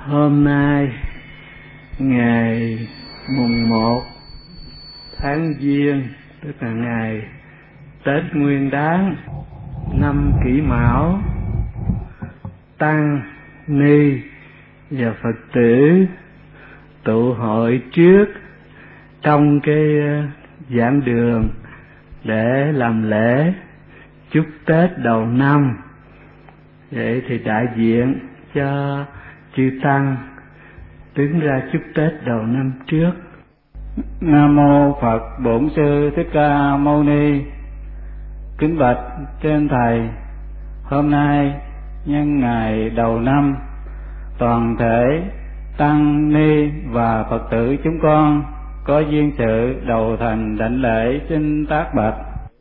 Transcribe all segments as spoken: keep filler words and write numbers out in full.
Hôm nay ngày mùng một tháng Giêng, tức là ngày Tết Nguyên Đán năm Kỷ Mão, tăng ni và Phật tử tụ hội trước trong cái giảng đường để làm lễ chúc Tết đầu năm. Vậy thì đại diện cho chư tăng đứng ra chúc Tết đầu năm trước. Nam mô Phật Bổn Sư Thích Ca Mâu Ni. Kính bạch trên thầy, hôm nay nhân ngày đầu năm, toàn thể tăng ni và Phật tử chúng con có duyên sự đầu thành đảnh lễ xin tác bạch.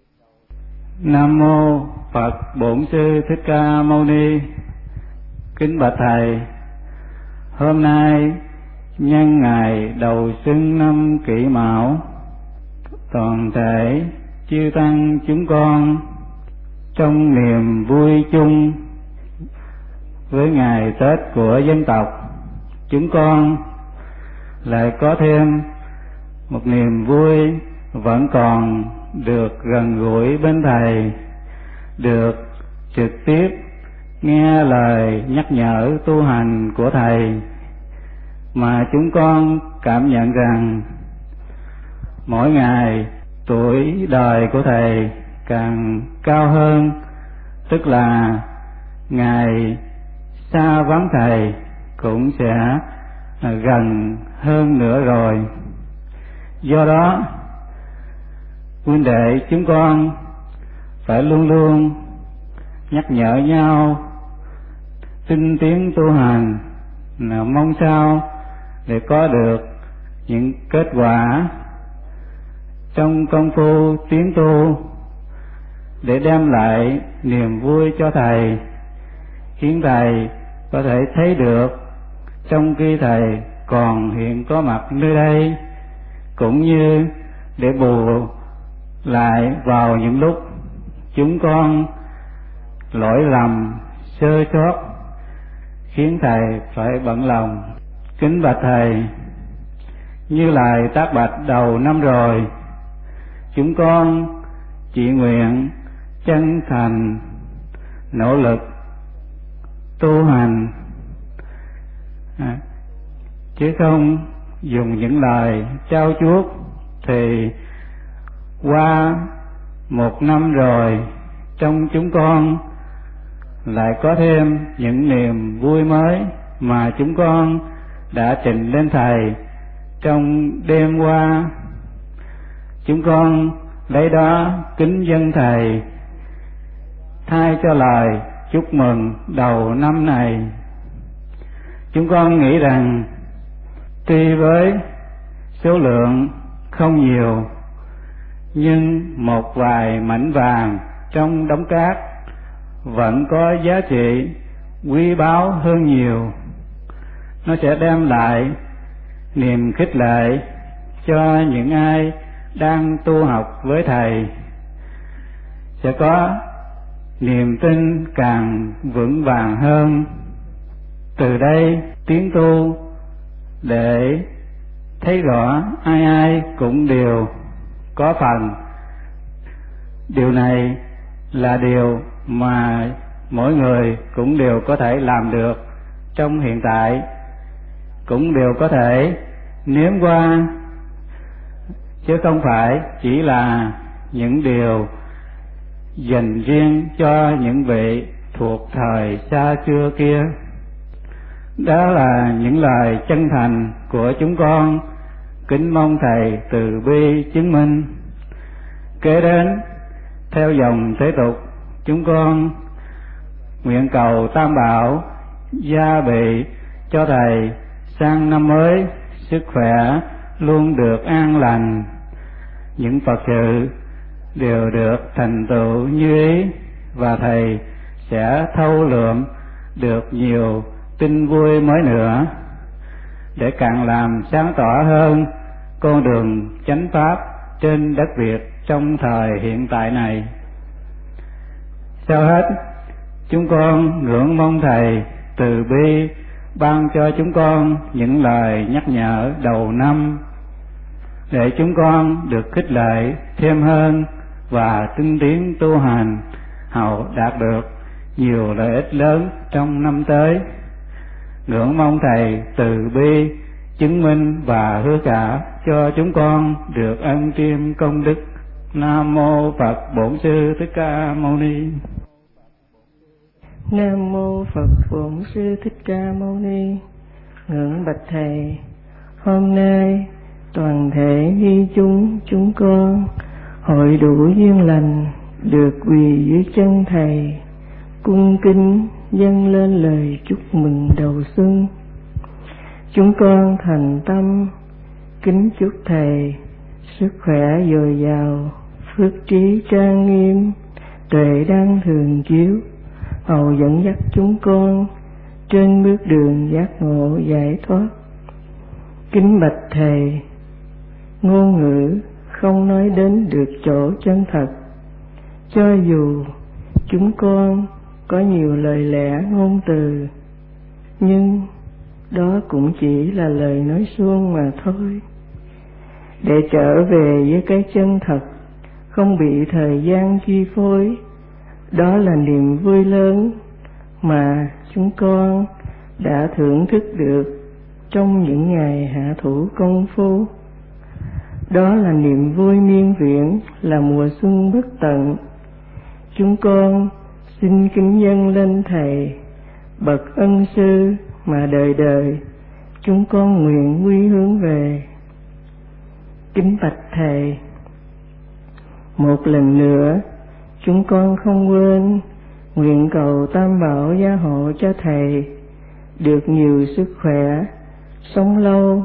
Nam mô Phật Bổn Sư Thích Ca Mâu Ni. Kính bạch thầy, hôm nay nhân ngày đầu xuân năm Kỷ Mão, toàn thể chư tăng chúng con trong niềm vui chung với ngày Tết của dân tộc, chúng con lại có thêm một niềm vui vẫn còn được gần gũi bên thầy, được trực tiếp nghe lời nhắc nhở tu hành của thầy, mà chúng con cảm nhận rằng mỗi ngày tuổi đời của thầy càng cao hơn, tức là ngày xa vắng thầy cũng sẽ gần hơn nữa rồi. Do đó huynh đệ chúng con phải luôn luôn nhắc nhở nhau tinh tiến tu hành, là mong sao để có được những kết quả trong công phu tiến tu, để đem lại niềm vui cho thầy, khiến thầy có thể thấy được trong khi thầy còn hiện có mặt nơi đây, cũng như để bù lại vào những lúc chúng con lỗi lầm sơ sót khiến thầy phải bận lòng. Kính bạch thầy, như lời tác bạch đầu năm rồi, chúng con chỉ nguyện chân thành nỗ lực tu hành, à, chứ không dùng những lời trao chuốt. Thì qua một năm rồi, trong chúng con lại có thêm những niềm vui mới mà chúng con đã trình lên thầy trong đêm qua. Chúng con lấy đó kính dâng thầy, thay cho lời chúc mừng đầu năm này. Chúng con nghĩ rằng tuy với số lượng không nhiều, nhưng một vài mảnh vàng trong đống cát vẫn có giá trị quý báu hơn nhiều. Nó sẽ đem lại niềm khích lệ cho những ai đang tu học với thầy, sẽ có niềm tin càng vững vàng hơn. Từ đây tiến tu để thấy rõ ai ai cũng đều có phần. Điều này là điều mà mỗi người cũng đều có thể làm được trong hiện tại, cũng đều có thể nếm qua, chứ không phải chỉ là những điều dành riêng cho những vị thuộc thời xa xưa kia. Đó là những lời chân thành của chúng con, kính mong thầy từ bi chứng minh. Kế đến, theo dòng thế tục, chúng con nguyện cầu Tam Bảo gia bị cho thầy sang năm mới sức khỏe luôn được an lành, những Phật sự đều được thành tựu như ý, và thầy sẽ thâu lượm được nhiều tin vui mới nữa, để càng làm sáng tỏ hơn con đường chánh pháp trên đất Việt trong thời hiện tại này. Sau hết, chúng con ngưỡng mong thầy từ bi ban cho chúng con những lời nhắc nhở đầu năm, để chúng con được khích lệ thêm hơn và tinh tiến tu hành, hầu đạt được nhiều lợi ích lớn trong năm tới. Ngưỡng mong Thầy từ bi chứng minh và hứa cả cho chúng con được ân chiêm công đức. Nam mô Phật Bổn Sư Thích Ca Mâu Ni. Nam mô Phật Bổn Sư Thích Ca Mâu Ni. Ngưỡng bạch Thầy, hôm nay toàn thể ni chúng chúng con hội đủ duyên lành được quỳ dưới chân Thầy, cung kính dâng lên lời chúc mừng đầu xuân. Chúng con thành tâm kính chúc Thầy sức khỏe dồi dào, phước trí trang nghiêm, tuệ đăng thường chiếu, hầu dẫn dắt chúng con trên bước đường giác ngộ giải thoát. Kính bạch Thầy, ngôn ngữ không nói đến được chỗ chân thật, cho dù chúng con có nhiều lời lẽ ngôn từ, nhưng đó cũng chỉ là lời nói suông mà thôi. Để trở về với cái chân thật, không bị thời gian chi phối, đó là niềm vui lớn mà chúng con đã thưởng thức được trong những ngày hạ thủ công phu. Đó là niềm vui miên viễn, là mùa xuân bất tận. Chúng con xin kính dâng lên Thầy bậc ân sư mà đời đời chúng con nguyện quy hướng về. Kính bạch Thầy, một lần nữa chúng con không quên nguyện cầu Tam Bảo gia hộ cho Thầy được nhiều sức khỏe, sống lâu,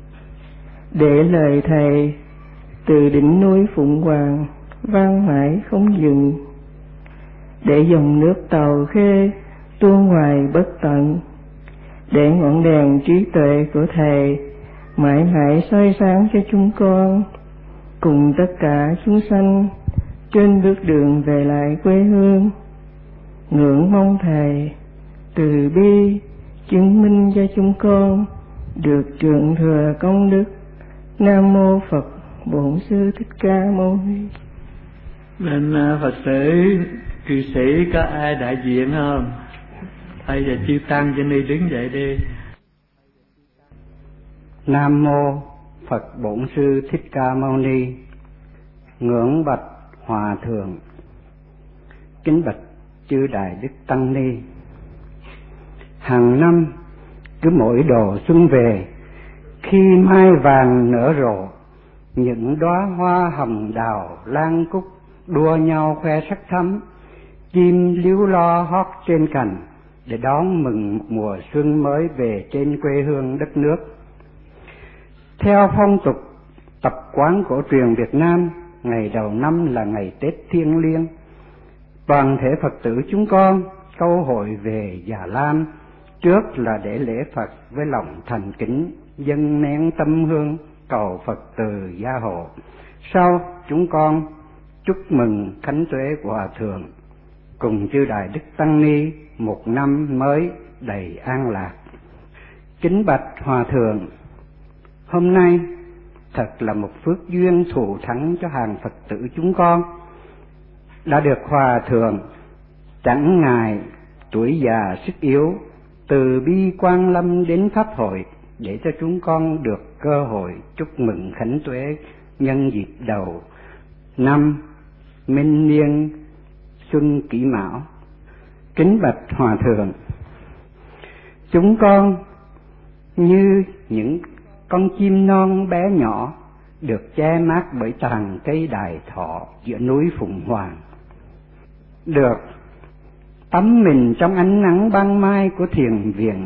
để lời Thầy từ đỉnh núi Phụng Hoàng vang mãi không dừng, để dòng nước Tàu Khê tuôn hoài bất tận, để ngọn đèn trí tuệ của Thầy mãi mãi soi sáng cho chúng con cùng tất cả chúng sanh trên bước đường về lại quê hương. Ngưỡng mong Thầy từ bi chứng minh cho chúng con được trượng thừa công đức. Nam mô Phật Bổn Sư Thích Ca Mâu Ni. Bên Phật tử cư sĩ có ai đại diện không? Thầy và chư tăng trên đi đứng dậy đi. Nam mô Phật Bổn Sư Thích Ca Mâu Ni. Ngưỡng bạch Hòa Thượng, kính bạch chư Đại Đức Tăng Ni. Hàng năm cứ mỗi độ xuân về, khi mai vàng nở rộ, những đóa hoa hồng đào lan cúc đua nhau khoe sắc thắm, chim líu lo hót trên cành để đón mừng một mùa xuân mới về trên quê hương đất nước. Theo phong tục tập quán cổ truyền Việt Nam, ngày đầu năm là ngày Tết thiêng liêng. Toàn thể Phật tử chúng con câu hội về Già Lam, trước là để lễ Phật với lòng thành kính, dâng nén tâm hương cầu Phật từ gia hộ. Sau chúng con chúc mừng khánh tuế của Hòa Thượng cùng chư Đại Đức Tăng Ni một năm mới đầy an lạc. Kính bạch Hòa Thượng, hôm nay thật là một phước duyên thù thắng cho hàng Phật tử chúng con, đã được Hòa Thượng chẳng ngại tuổi già sức yếu từ bi quang lâm đến pháp hội, để cho chúng con được cơ hội chúc mừng khánh tuế nhân dịp đầu năm Minh Niên Xuân Kỷ Mão. Kính bạch Hòa Thượng, chúng con như những con chim non bé nhỏ được che mát bởi tàn cây đài thọ giữa núi Phụng Hoàng, được tắm mình trong ánh nắng ban mai của thiền viện.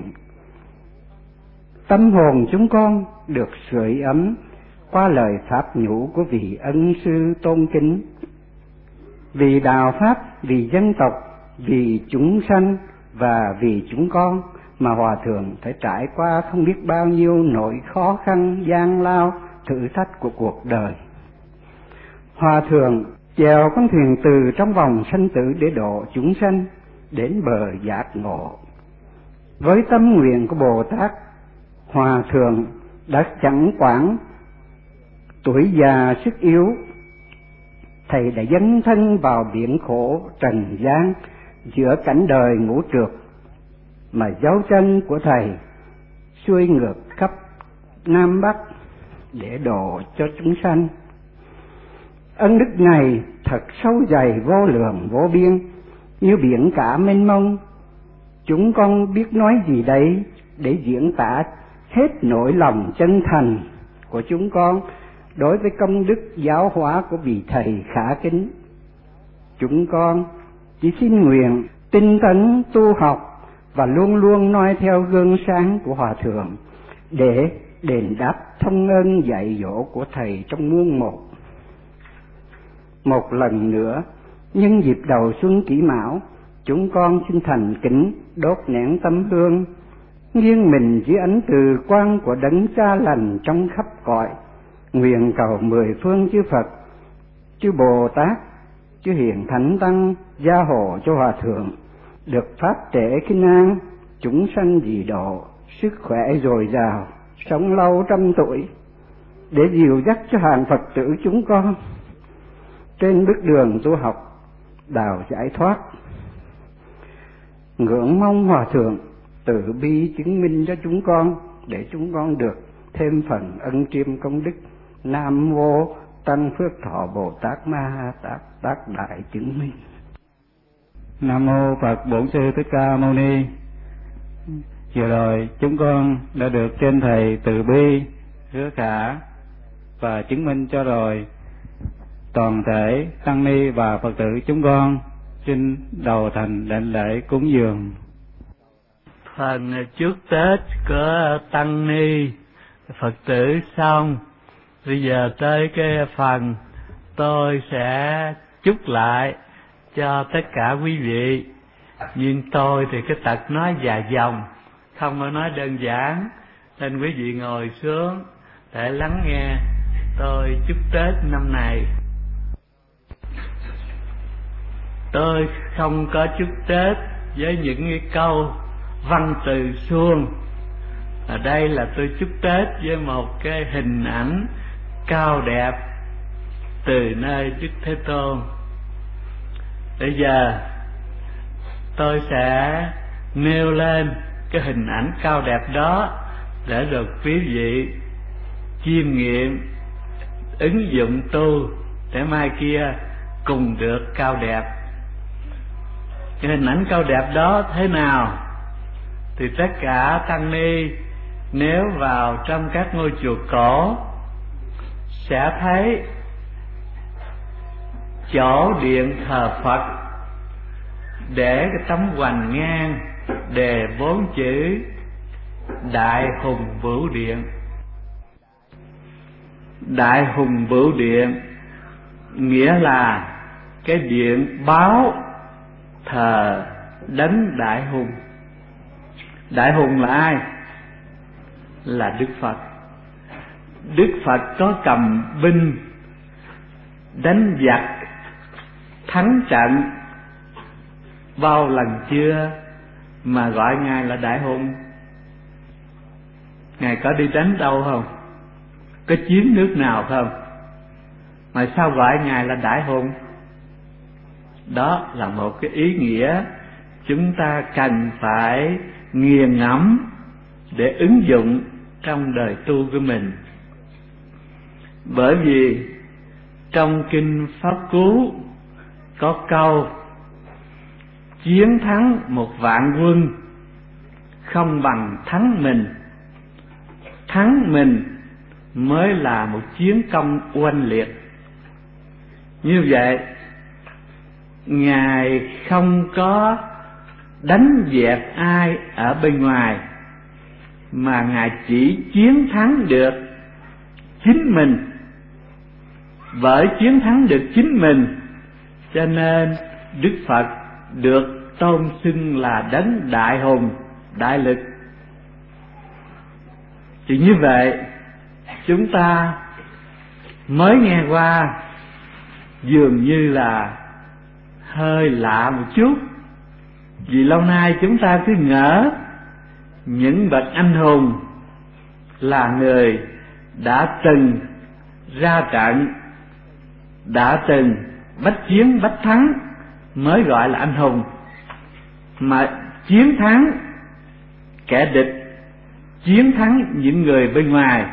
Tâm hồn chúng con được sưởi ấm qua lời pháp nhũ của vị ân sư tôn kính. Vì đạo pháp, vì dân tộc, vì chúng sanh và vì chúng con mà Hòa Thượng phải trải qua không biết bao nhiêu nỗi khó khăn, gian lao, thử thách của cuộc đời. Hòa Thượng chèo con thuyền từ trong vòng sanh tử để độ chúng sanh đến bờ giác ngộ. Với tâm nguyện của Bồ Tát, Hòa Thượng đã chẳng quản tuổi già sức yếu. Thầy đã dấn thân vào biển khổ trần gian giữa cảnh đời ngũ trược, mà dấu chân của Thầy xuôi ngược khắp Nam Bắc để độ cho chúng sanh. Ân đức này thật sâu dày vô lượng vô biên, như biển cả mênh mông. Chúng con biết nói gì đấy để diễn tả hết nỗi lòng chân thành của chúng con đối với công đức giáo hóa của vị Thầy khả kính. Chúng con chỉ xin nguyện tinh tấn tu học và luôn luôn noi theo gương sáng của Hòa Thượng để đền đáp thông ơn dạy dỗ của Thầy trong muôn một. Một lần nữa, nhân dịp đầu xuân Kỷ Mão, chúng con xin thành kính đốt nén tấm hương, nghiêng mình dưới ánh từ quang của Đấng Cha Lành trong khắp cõi, nguyện cầu mười phương chư Phật, chư Bồ Tát, chư Hiền Thánh Tăng gia hộ cho Hòa Thượng được pháp trễ kinh an, chúng sanh dị độ, sức khỏe dồi dào, sống lâu trăm tuổi, để dìu dắt cho hàng Phật tử chúng con trên bước đường tu học đào giải thoát. Ngưỡng mong Hòa Thượng từ bi chứng minh cho chúng con, để chúng con được thêm phần ân chiêm công đức. Nam mô Tăng Phước Thọ Bồ Tát Ma Ha Tát Tác Đại Chứng Minh. Nam mô Phật Bổn Sư Thích Ca Mâu Ni. Vừa rồi chúng con đã được trên Thầy từ bi hứa khả và chứng minh cho rồi. Toàn thể tăng ni và Phật tử chúng con xin đầu thành đảnh lễ cúng dường. Phần trước Tết của tăng ni Phật tử xong, bây giờ tới cái phần tôi sẽ chúc lại cho tất cả quý vị. Nhưng tôi thì cái tật nói dài dòng, không có nói đơn giản, nên quý vị ngồi xuống để lắng nghe tôi chúc Tết năm này. Tôi không có chúc Tết với những cái câu văn từ suông. Ở đây là tôi chúc Tết với một cái hình ảnh cao đẹp từ nơi Đức Thế Tôn. Bây giờ tôi sẽ nêu lên cái hình ảnh cao đẹp đó để được quý vị chiêm nghiệm, ứng dụng tu để mai kia cùng được cao đẹp. Cái hình ảnh cao đẹp đó thế nào thì tất cả tăng ni nếu vào trong các ngôi chùa cổ sẽ thấy chỗ điện thờ Phật để cái tấm hoành ngang đề bốn chữ Đại Hùng Bửu Điện. Đại Hùng Bửu Điện nghĩa là cái điện báo thờ Đấng Đại Hùng. Đại Hùng là ai? Là Đức Phật. Đức Phật có cầm binh đánh giặc thắng trận bao lần chưa mà gọi Ngài là Đại Hùng? Ngài có đi đánh đâu không? Có chiếm nước nào không? Mà sao gọi Ngài là Đại Hùng? Đó là một cái ý nghĩa chúng ta cần phải nghiền ngẫm để ứng dụng trong đời tu của mình. Bởi vì trong kinh Pháp Cú có câu chiến thắng một vạn quân không bằng thắng mình. Thắng mình mới là một chiến công oanh liệt. Như vậy Ngài không có đánh dẹp ai ở bên ngoài, mà Ngài chỉ chiến thắng được chính mình. Bởi chiến thắng được chính mình cho nên Đức Phật được tôn xưng là Đấng Đại Hùng, đại lực. Thì như vậy chúng ta mới nghe qua dường như là hơi lạ một chút, vì lâu nay chúng ta cứ ngỡ những bậc anh hùng là người đã từng ra trận, đã từng bách chiến bách thắng mới gọi là anh hùng. Mà chiến thắng kẻ địch, chiến thắng những người bên ngoài.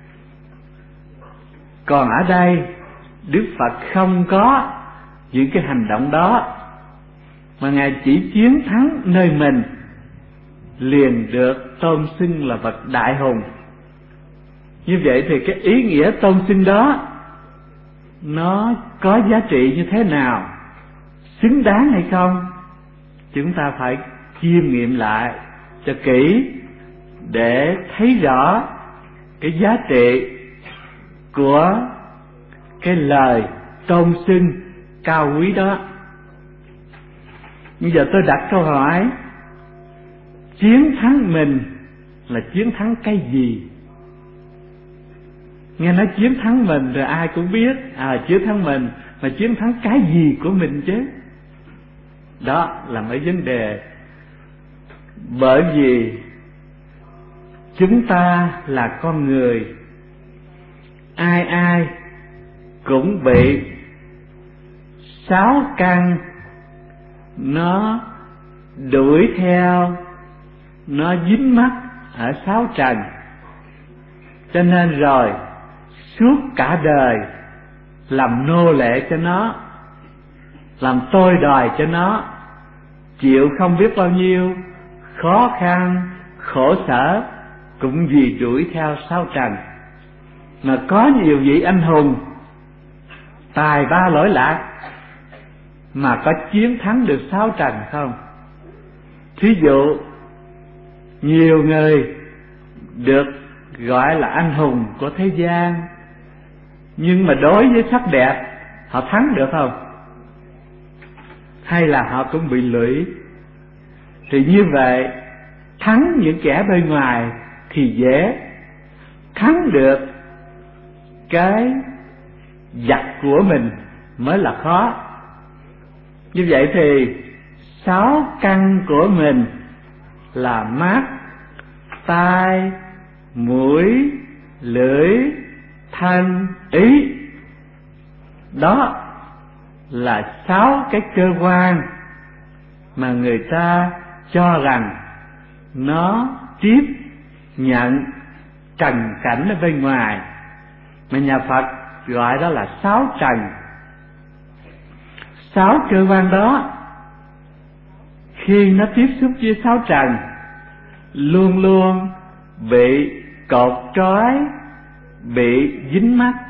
Còn ở đây Đức Phật không có những cái hành động đó, mà Ngài chỉ chiến thắng nơi mình, liền được tôn xưng là bậc đại hùng. Như vậy thì cái ý nghĩa tôn xưng đó nó có giá trị như thế nào, xứng đáng hay không, chúng ta phải chiêm nghiệm lại cho kỹ để thấy rõ cái giá trị của cái lời tôn xưng cao quý đó. Bây giờ tôi đặt câu hỏi, chiến thắng mình là chiến thắng cái gì? Nghe nói chiến thắng mình rồi ai cũng biết, à chiến thắng mình, mà chiến thắng cái gì của mình chứ? Đó là mấy vấn đề. Bởi vì chúng ta là con người, ai ai cũng bị sáu căn nó đuổi theo, nó dính mắc ở sáu trần. Cho nên rồi suốt cả đời làm nô lệ cho nó, làm tôi đòi cho nó, chịu không biết bao nhiêu khó khăn, khổ sở, cũng vì đuổi theo sáu trần. Mà có nhiều vị anh hùng tài ba lỗi lạc mà có chiến thắng được sáu trần không? Thí dụ nhiều người được gọi là anh hùng của thế gian, nhưng mà đối với sắc đẹp họ thắng được không? Hay là họ cũng bị lụy? Thì như vậy thắng những kẻ bên ngoài thì dễ, thắng được cái giặc của mình mới là khó. Như vậy thì sáu căn của mình là mắt, tai, mũi, lưỡi, thân, ý. Đó là sáu cái cơ quan mà người ta cho rằng nó tiếp nhận trần cảnh ở bên ngoài, mà nhà Phật gọi đó là sáu trần. Sáu cơ quan đó khi nó tiếp xúc với sáu trần luôn luôn bị cột trói, bị dính mắc.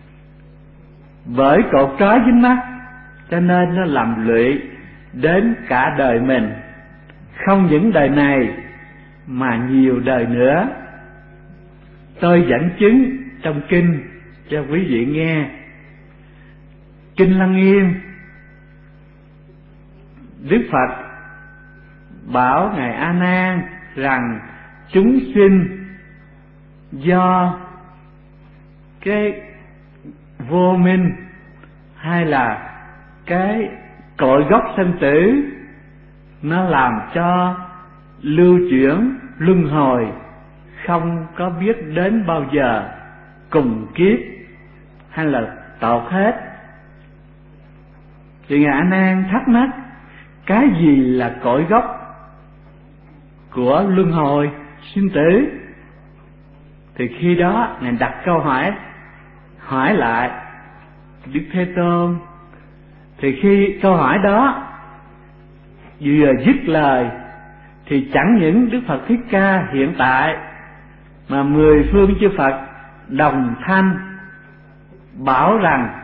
Bởi cột trói dính mắc cho nên nó làm lụy đến cả đời mình, không những đời này mà nhiều đời nữa. Tôi dẫn chứng trong kinh cho quý vị nghe. Kinh Lăng Nghiêm, Đức Phật bảo ngài A Nan rằng chúng sinh do cái vô minh hay là cái cội gốc sanh tử nó làm cho lưu chuyển luân hồi, không có biết đến bao giờ cùng kiếp hay là tột hết. Thì ngài A Nan thắc mắc, cái gì là cội gốc của luân hồi sinh tử? Thì khi đó ngài đặt câu hỏi hỏi lại Đức Thế Tôn. Thì khi câu hỏi đó vừa dứt lời thì chẳng những Đức Phật Thích Ca hiện tại mà mười phương chư Phật đồng thanh bảo rằng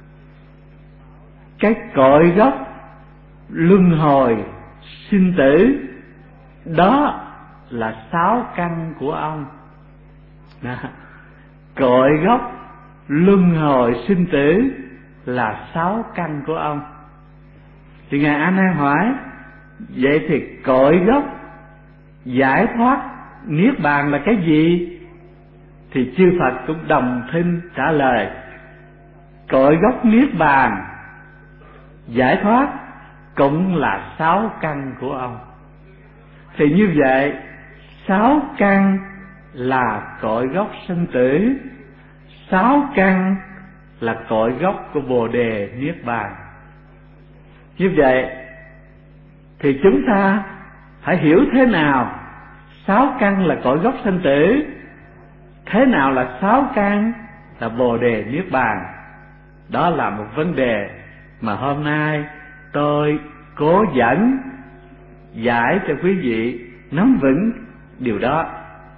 cái cội gốc luân hồi sinh tử đó là sáu căn của ông. Đó. Cội gốc luân hồi sinh tử là sáu căn của ông. Thì ngài A Nan hỏi, vậy thì cội gốc giải thoát niết bàn là cái gì? Thì chư Phật cũng đồng thinh trả lời, cội gốc niết bàn giải thoát cũng là sáu căn của ông. Thì như vậy sáu căn là cội gốc sanh tử, sáu căn là cội gốc của Bồ Đề Niết Bàn. Như vậy thì chúng ta phải hiểu thế nào sáu căn là cội gốc sanh tử, thế nào là sáu căn là Bồ Đề Niết Bàn. Đó là một vấn đề mà hôm nay tôi cố dẫn giải cho quý vị nắm vững điều đó.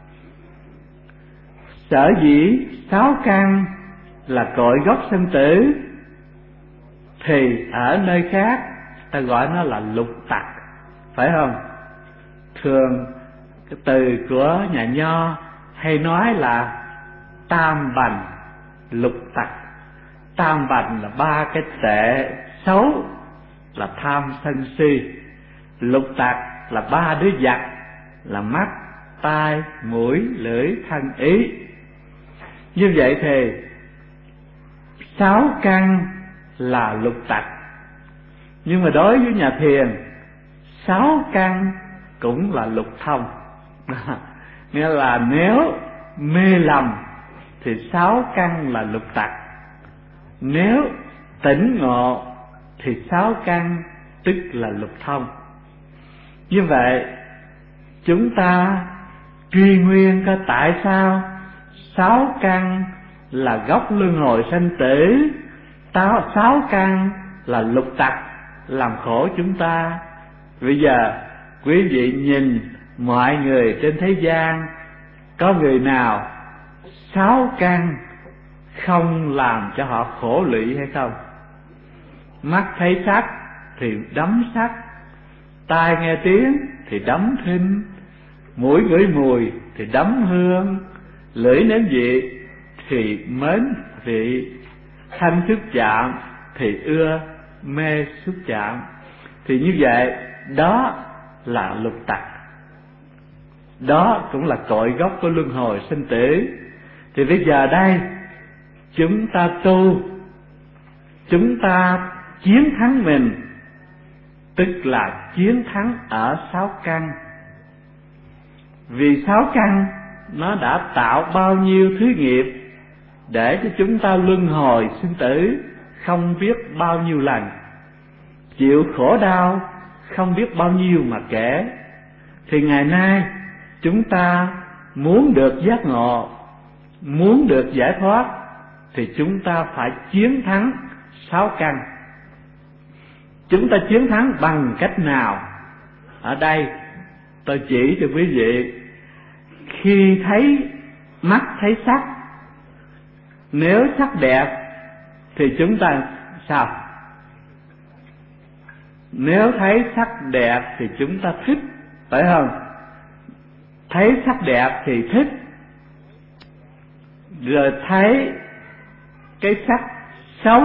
Sở dĩ sáu căn là cội gốc sanh tử thì ở nơi khác ta gọi nó là lục tặc, phải không? Thường cái từ của nhà Nho hay nói là tam bành lục tặc. Tam bành là ba cái tệ xấu là tham sân si, lục tặc là ba đứa giặc là mắt, tai, mũi, lưỡi, thân, ý. Như vậy thì sáu căn là lục tặc, nhưng mà đối với nhà thiền sáu căn cũng là lục thông. Nghĩa là nếu mê lầm thì sáu căn là lục tặc, nếu tỉnh ngộ thì sáu căn tức là lục thông. Như vậy chúng ta truy nguyên coi tại sao sáu căn là gốc luân hồi sanh tử, sáu căn là lục tặc làm khổ chúng ta. Bây giờ quý vị nhìn mọi người trên thế gian, có người nào sáu căn không làm cho họ khổ lụy hay không? Mắt thấy sắc thì đắm sắc, tai nghe tiếng thì đắm thính, mũi ngửi mùi thì đắm hương, lưỡi nếm vị thì mến vị, thanh xúc chạm thì ưa mê xúc chạm. Thì như vậy đó là lục tặc, đó cũng là cội gốc của luân hồi sinh tử. Thì bây giờ đây chúng ta tu, chúng ta chiến thắng mình, tức là chiến thắng ở sáu căn. Vì sáu căn nó đã tạo bao nhiêu thứ nghiệp để cho chúng ta luân hồi sinh tử không biết bao nhiêu lần, chịu khổ đau không biết bao nhiêu mà kể. Thì ngày nay chúng ta muốn được giác ngộ, muốn được giải thoát, thì chúng ta phải chiến thắng sáu căn. Chúng ta chiến thắng bằng cách nào? Ở đây tôi chỉ cho quý vị, khi thấy mắt thấy sắc, nếu sắc đẹp thì chúng ta sao? Nếu thấy sắc đẹp thì chúng ta thích, phải không? Thấy sắc đẹp thì thích, rồi thấy cái sắc xấu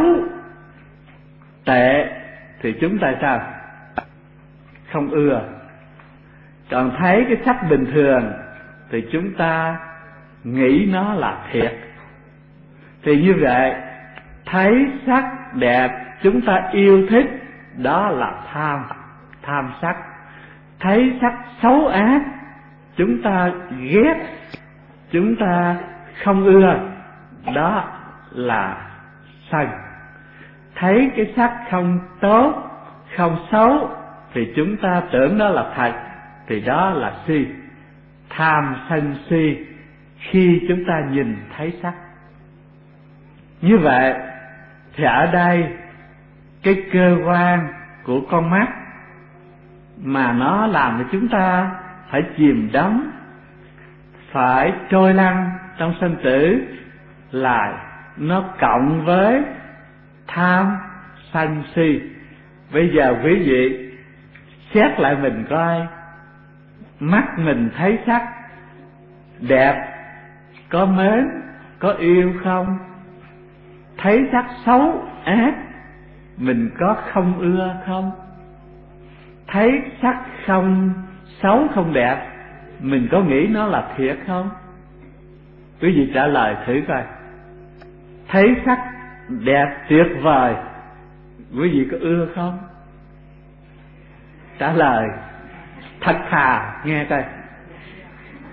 tệ thì chúng ta sao? Không ưa. Còn thấy cái sắc bình thường thì chúng ta nghĩ nó là thiệt. Thì như vậy, thấy sắc đẹp chúng ta yêu thích, đó là tham, tham sắc. Thấy sắc xấu ác chúng ta ghét, chúng ta không ưa, đó là sân. Thấy cái sắc không tốt, không xấu thì chúng ta tưởng đó là thật, thì đó là si. Tham sân si khi chúng ta nhìn thấy sắc. Như vậy thì ở đây cái cơ quan của con mắt mà nó làm cho chúng ta phải chìm đắm, phải trôi lăn trong sinh tử là nó cộng với tham sân si. Bây giờ quý vị xét lại mình coi, mắt mình thấy sắc đẹp, có mến, có yêu không? Thấy sắc xấu ác, mình có không ưa không? Thấy sắc không xấu không đẹp, mình có nghĩ nó là thiệt không? Quý vị trả lời thử coi. Thấy sắc đẹp tuyệt vời, quý vị có ưa không? Trả lời thật thà nghe coi.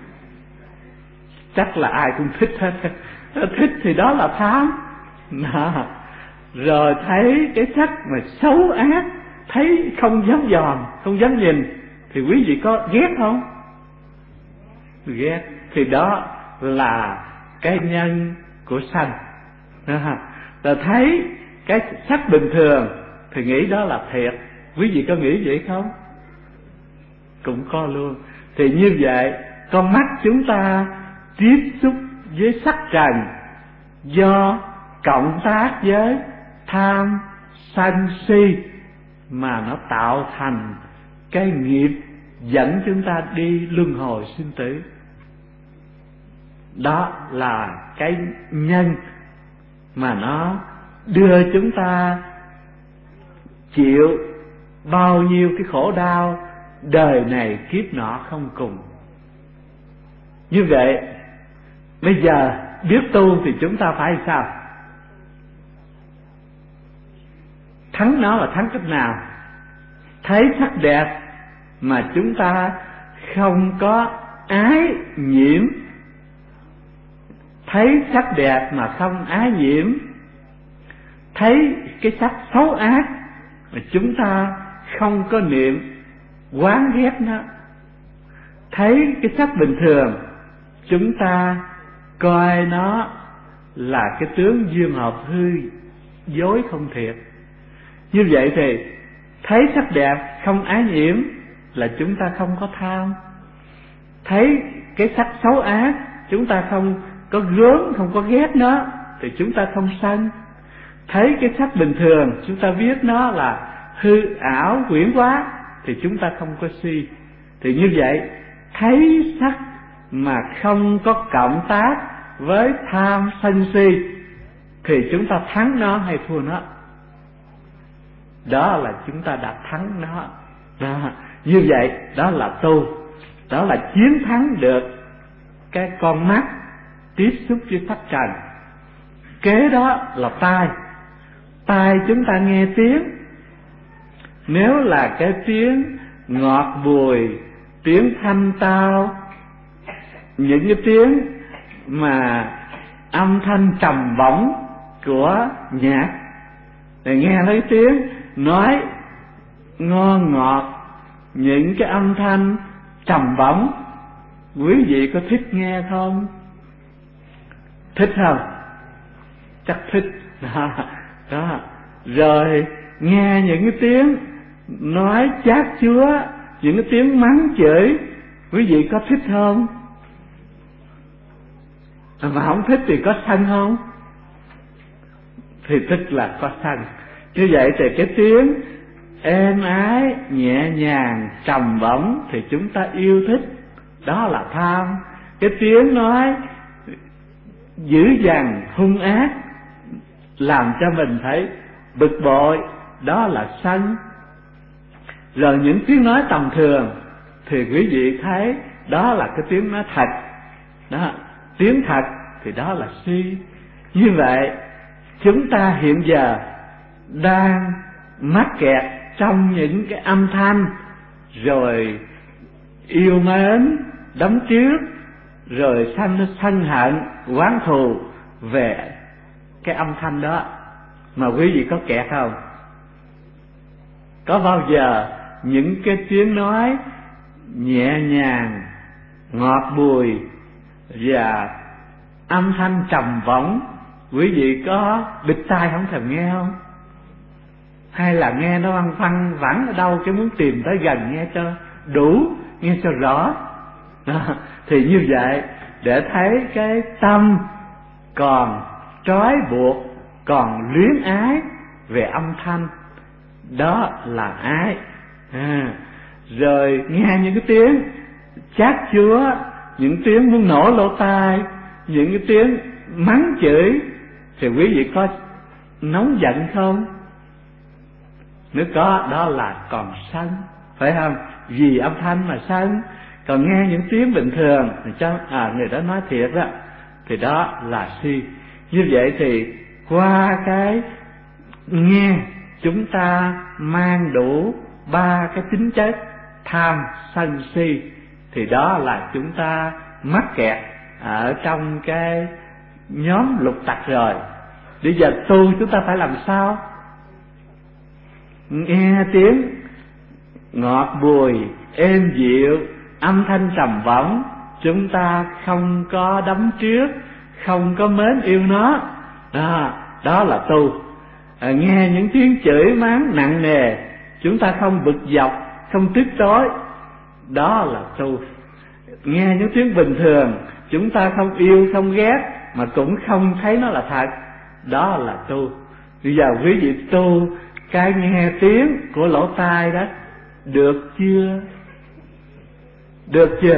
chắc là ai cũng thích hết. Thích thì đó là tham. Đó. Rồi thấy cái sắc mà xấu ác, thấy không dám dòm, không dám nhìn, thì quý vị có ghét không? Ghét. Thì đó là cái nhân của sanh. Rồi thấy cái sắc bình thường thì nghĩ đó là thiệt. Quý vị có nghĩ vậy không? Cũng có luôn. Thì như vậy, con mắt chúng ta tiếp xúc với sắc trần do cộng tác với tham sân si mà nó tạo thành cái nghiệp dẫn chúng ta đi luân hồi sinh tử. Đó là cái nhân mà nó đưa chúng ta chịu bao nhiêu cái khổ đau đời này kiếp nọ không cùng. Như vậy bây giờ biết tu thì chúng ta phải sao? Thắng nó là thắng cách nào? Thấy sắc đẹp mà chúng ta không có ái nhiễm, thấy sắc đẹp mà không ái nhiễm, thấy cái sắc xấu ác mà chúng ta không có niệm oán ghét nó, thấy cái sắc bình thường chúng ta coi nó là cái tướng duyên hợp hư, dối không thiệt. Như vậy thì thấy sắc đẹp không ái nhiễm là chúng ta không có tham. Thấy cái sắc xấu ác chúng ta không có gớm, không có ghét nó thì chúng ta không sân. Thấy cái sắc bình thường chúng ta biết nó là hư ảo quyển quá thì chúng ta không có si. Thì như vậy thấy sắc mà không có cộng tác với tham sân si thì chúng ta thắng nó hay thua nó? Đó là chúng ta đã thắng nó. Đó. Như vậy đó là tu, đó là chiến thắng được cái con mắt tiếp xúc với sắc trần. Kế đó là tai. Tai chúng ta nghe tiếng, nếu là cái tiếng ngọt bùi, tiếng thanh tao, những cái tiếng mà âm thanh trầm bổng của nhạc, thì nghe thấy tiếng nói ngon ngọt, những cái âm thanh trầm bổng, quý vị có thích nghe không? Thích không? Chắc thích. Đó, đó. Rồi nghe những cái tiếng nói chát chúa, những cái tiếng mắng chửi, quý vị có thích không? Mà không thích thì có sân không? Thì tức là có sân. Như vậy thì cái tiếng êm ái, nhẹ nhàng, trầm bổng thì chúng ta yêu thích, đó là tham. Cái tiếng nói dữ dằn, hung ác, làm cho mình thấy bực bội, đó là sân. Rồi những tiếng nói tầm thường thì quý vị thấy đó là cái tiếng nói thật, đó, tiếng thật thì đó là si. Như vậy chúng ta hiện giờ đang mắc kẹt trong những cái âm thanh, rồi yêu mến, đắm trước, rồi sanh sân hận, oán thù về cái âm thanh đó. Mà quý vị có kẹt không? Có bao giờ những cái tiếng nói nhẹ nhàng, ngọt bùi và âm thanh trầm bổng, quý vị có bịt tai không thèm nghe không? Hay là nghe nó văng văng vẳng ở đâu, cái muốn tìm tới gần nghe cho đủ, nghe cho rõ? Đó. Thì như vậy để thấy cái tâm còn trói buộc, còn luyến ái về âm thanh, đó là ái. À, rồi nghe những cái tiếng chát chúa, những tiếng muốn nổ lỗ tai, những cái tiếng mắng chửi, thì quý vị có nóng giận không? Nếu có, đó là còn sân, phải không? Vì âm thanh mà sân. Còn nghe những tiếng bình thường thì cho à người đó nói thiệt đó, thì đó là si. Như vậy thì qua cái nghe chúng ta mang đủ ba cái tính chất tham sân si, thì đó là chúng ta mắc kẹt ở trong cái nhóm lục tặc rồi. Bây giờ tu chúng ta phải làm sao? Nghe tiếng ngọt bùi, êm dịu, âm thanh trầm bổng, chúng ta không có đắm trước, không có mến yêu nó. Đó, đó là tu. À, nghe những tiếng chửi mắng nặng nề, chúng ta không bực dọc, không tức tối, đó là tu. Nghe những tiếng bình thường, chúng ta không yêu, không ghét, mà cũng không thấy nó là thật, đó là tu. Bây giờ quý vị tu cái nghe tiếng của lỗ tai đó, được chưa? Được chưa?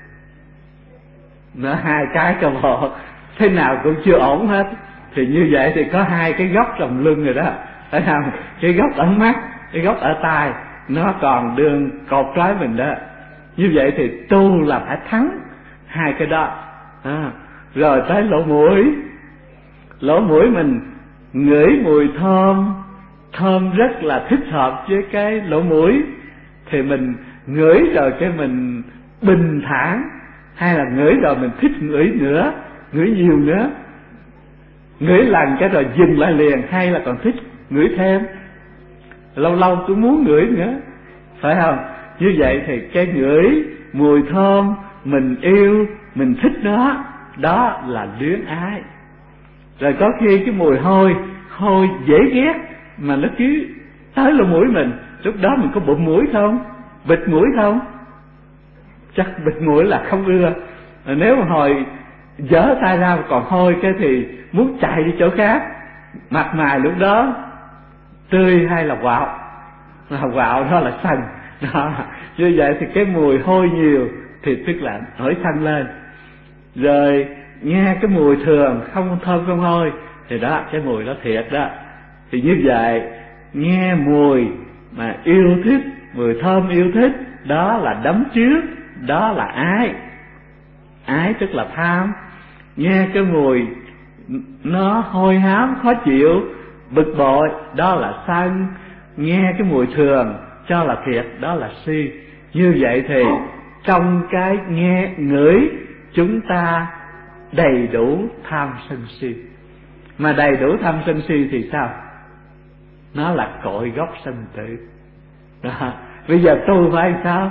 Nó hai cái cho bộ, thế nào cũng chưa ổn hết. Thì như vậy thì có hai cái gốc trồng lưng rồi đó, phải không? Cái gốc ở mắt, cái gốc ở tai, nó còn đường cột trói mình đó. Như vậy thì tu là phải thắng hai cái đó. À, rồi tới lỗ mũi. Lỗ mũi mình ngửi mùi thơm, thơm rất là thích hợp với cái lỗ mũi, thì mình ngửi rồi cái mình bình thản, hay là ngửi rồi mình thích ngửi nữa, ngửi nhiều nữa. Ngửi lần cái rồi dừng lại liền, hay là còn thích ngửi thêm, lâu lâu cũng muốn ngửi nữa, phải không? Như vậy thì cái ngửi mùi thơm mình yêu, mình thích nó, đó là luyến ái. Rồi có khi cái mùi hôi, hôi dễ ghét mà nó cứ tới lỗ mũi mình, lúc đó mình có bụm mũi không? Bịt mũi không? Chắc bịt mũi là không ưa. Nếu mà hồi dở tay ra còn hôi cái thì muốn chạy đi chỗ khác, mặt mày lúc đó tươi hay là quạo? Là quạo, đó là sần đó. Như vậy thì cái mùi hôi nhiều thì tức là nổi sân lên. Rồi nghe cái mùi thường, không thơm không hôi, thì đó, cái mùi đó thiệt đó. Thì như vậy nghe mùi mà yêu thích, mùi thơm yêu thích, đó là đắm trước, đó là ái. Ái tức là tham. Nghe cái mùi nó hôi hám, khó chịu, bực bội, đó là sân. Nghe cái mùi thường cho là thiệt, đó là si. Như vậy thì trong cái nghe ngửi chúng ta đầy đủ tham sân si. Mà đầy đủ tham sân si thì sao? Nó là cội gốc sanh tử đó. Bây giờ tu phải sao?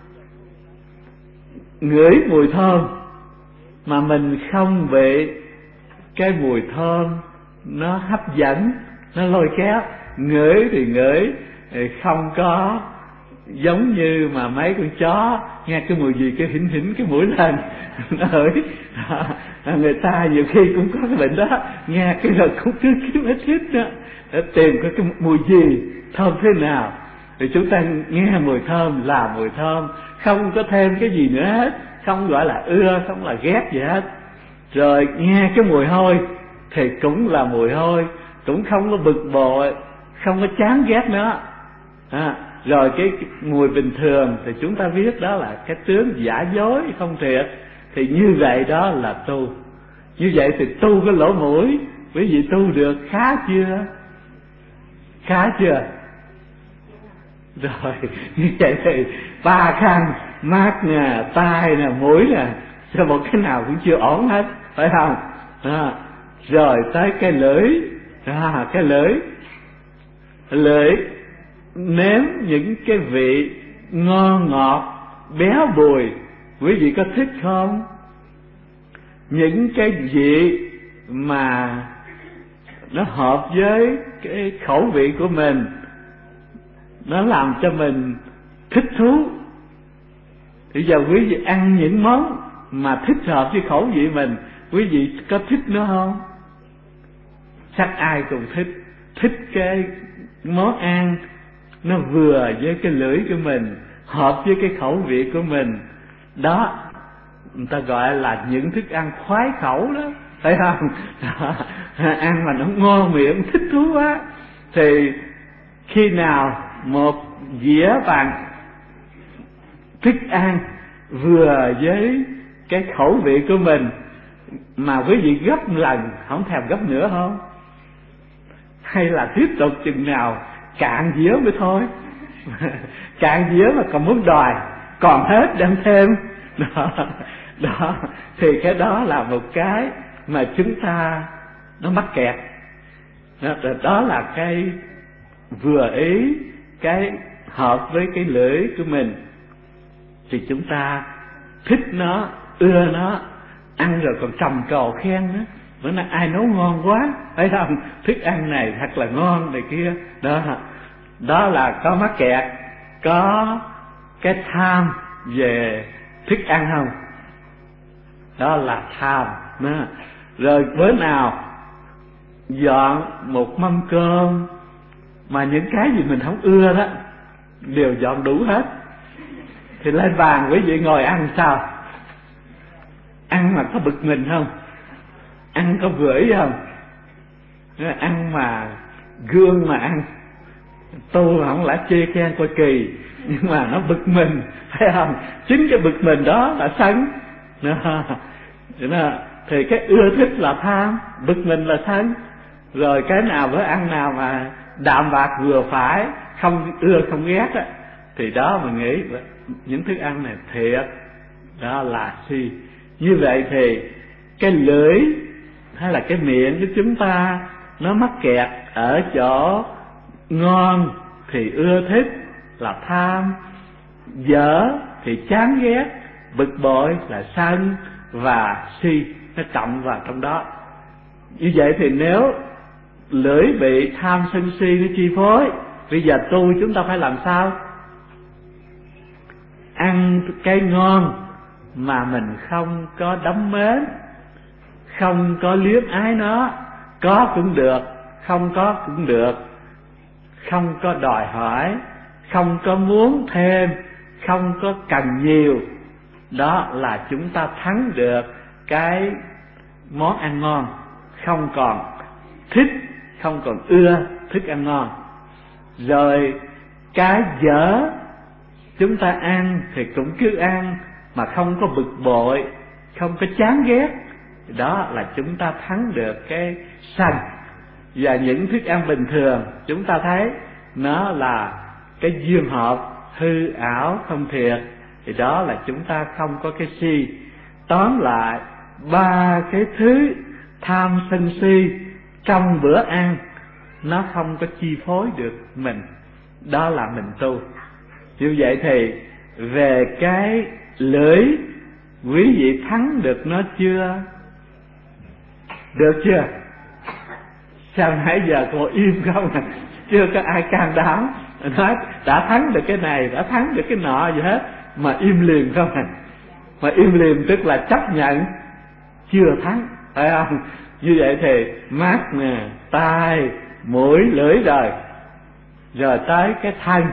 Ngửi mùi thơm mà mình không bị cái mùi thơm nó hấp dẫn, nó lôi kéo. Ngửi thì ngửi, không có giống như mà mấy con chó nghe cái mùi gì cái hỉnh hỉnh cái mũi lên nó hửi. Người ta nhiều khi cũng có cái bệnh đó, nghe cái rồi cũng cứ kiếm ít ít đó để tìm cái, cái mùi gì thơm thế nào. Thì chúng ta nghe mùi thơm là mùi thơm, không có thêm cái gì nữa hết, không gọi là ưa, không là ghét gì hết. Rồi nghe cái mùi hôi thì cũng là mùi hôi, cũng không có bực bội, không có chán ghét nó. À, rồi cái, cái mùi bình thường thì chúng ta biết đó là cái tướng giả dối không thiệt. Thì như vậy đó là tu. Như vậy thì tu cái lỗ mũi, quý vị tu được khá chưa? Khá chưa? Rồi như vậy thì ba khăn, mắt nè, tai nè, mũi nè, cho một cái nào cũng chưa ổn hết, phải không? À, rồi tới cái lưỡi, à, cái lưỡi, lưỡi nếm những cái vị ngon ngọt, béo bùi, quý vị có thích không? Những cái vị mà nó hợp với cái khẩu vị của mình, nó làm cho mình thích thú. Bây giờ quý vị ăn những món mà thích hợp với khẩu vị mình, quý vị có thích nó không? Chắc ai cũng thích. Thích cái món ăn nó vừa với cái lưỡi của mình, hợp với cái khẩu vị của mình. Đó, người ta gọi là những thức ăn khoái khẩu đó, phải không? Đó, ăn mà nó ngon miệng, thích thú quá. Thì khi nào một dĩa bằng thức ăn vừa với cái khẩu vị của mình mà quý vị gấp lần không thèm gấp nữa không? Hay là tiếp tục chừng nào cạn dĩa mới thôi? Cạn dĩa mà còn muốn đòi, còn hết đem thêm đó. Đó, thì cái đó là một cái mà chúng ta nó mắc kẹt. Đó, đó là cái vừa ý, cái hợp với cái lưỡi của mình, thì chúng ta thích nó, ưa nó, ăn rồi còn trầm trồ khen nữa. Bữa nay ai nấu ngon quá, thấy không? Thức ăn này thật là ngon này kia. Đó, đó là có mắc kẹt, có cái tham về thức ăn không? Đó là tham. Đó. Rồi bữa nào dọn một mâm cơm mà những cái gì mình không ưa đó đều dọn đủ hết, thì lên bàn quý vị ngồi ăn sao? Ăn mà có bực mình không? Ăn có vừa ý không? Ăn mà gương mà ăn, tôi không lẽ chê khen coi kỳ, nhưng mà nó bực mình, thấy không? Chính cái bực mình đó là sân. Đó. Thì cái ưa thích là tham, bực mình là sân. Rồi cái nào bữa ăn nào mà đạm bạc vừa phải, không ưa không ghét á, thì đó mình nghĩ những thức ăn này thiệt, đó là si. Như vậy thì cái lưỡi hay là cái miệng của chúng ta nó mắc kẹt ở chỗ ngon thì ưa thích là tham, dở thì chán ghét, bực bội là sân, và si nó trọng vào trong đó. Như vậy thì nếu lưỡi bị tham sân si nó chi phối, bây giờ tu chúng ta phải làm sao? Ăn cái ngon mà mình không có đắm mến, không có liếm ái nó, có cũng được, không có cũng được, không có đòi hỏi, không có muốn thêm, không có cần nhiều. Đó là chúng ta thắng được cái món ăn ngon, không còn thích, không còn ưa thức ăn ngon. Rồi cái dở chúng ta ăn thì cũng cứ ăn mà không có bực bội, không có chán ghét. Đó là chúng ta thắng được cái sân. Và những thức ăn bình thường chúng ta thấy nó là cái duyên hợp, hư ảo không thiệt, thì đó là chúng ta không có cái si. Tóm lại ba cái thứ tham sân si trong bữa ăn nó không có chi phối được mình, đó là mình tu. Như vậy thì về cái lưỡi, quý vị thắng được nó chưa? Được chưa? Sao nãy giờ cô im không à? Chưa có ai can đảm nói đã thắng được cái này, đã thắng được cái nọ gì hết, mà im liền không à? Mà im liền tức là chấp nhận chưa thắng, phải không? Như vậy thì mắt nè, tai, mũi, lưỡi rồi, rồi tới cái thân.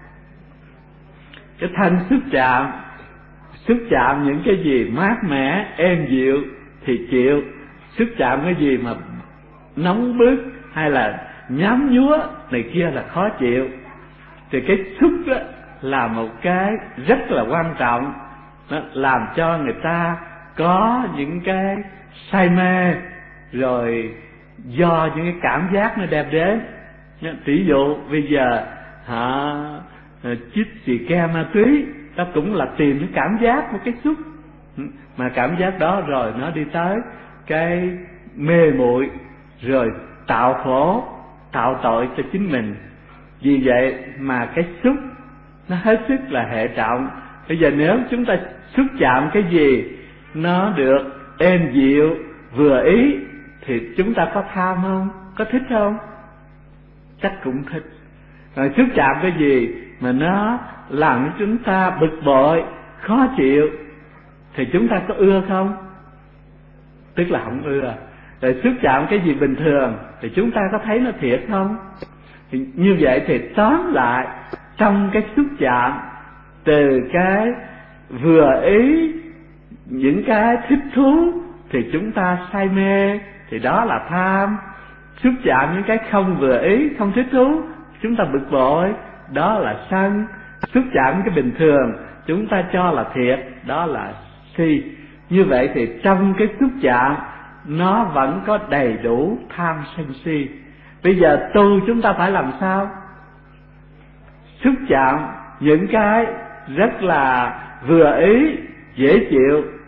Cái thân xúc chạm, xúc chạm những cái gì mát mẻ, êm dịu thì chịu. Xúc chạm cái gì mà nóng bức hay là nhám nhúa này kia là khó chịu. Thì cái xúc đó là một cái rất là quan trọng, nó làm cho người ta có những cái say mê, rồi do những cái cảm giác nó đem đến. Tỷ dụ bây giờ họ chích xì ke ma túy, đó cũng là tìm cái cảm giác, một cái xúc, mà cảm giác đó rồi nó đi tới cái mê muội, rồi tạo khổ, tạo tội cho chính mình. Vì vậy mà cái xúc nó hết sức là hệ trọng. Bây giờ nếu chúng ta xúc chạm cái gì nó được êm dịu, vừa ý, thì chúng ta có tham không? Có thích không? Chắc cũng thích. Rồi xúc chạm cái gì mà nó làm cho chúng ta bực bội, khó chịu, thì chúng ta có ưa không? Tức là không ưa. Rồi xúc chạm cái gì bình thường thì chúng ta có thấy nó thiệt không? Thì như vậy thì tóm lại trong cái xúc chạm, từ cái vừa ý, những cái thích thú thì chúng ta say mê, thì đó là tham. Xúc chạm những cái không vừa ý, không thích thú, chúng ta bực bội, đó là sân. Xúc chạm cái bình thường chúng ta cho là thiệt, đó là si. Như vậy thì trong cái xúc chạm nó vẫn có đầy đủ tham sân si. Bây giờ tu chúng ta phải làm sao? Xúc chạm những cái rất là vừa ý, dễ chịu,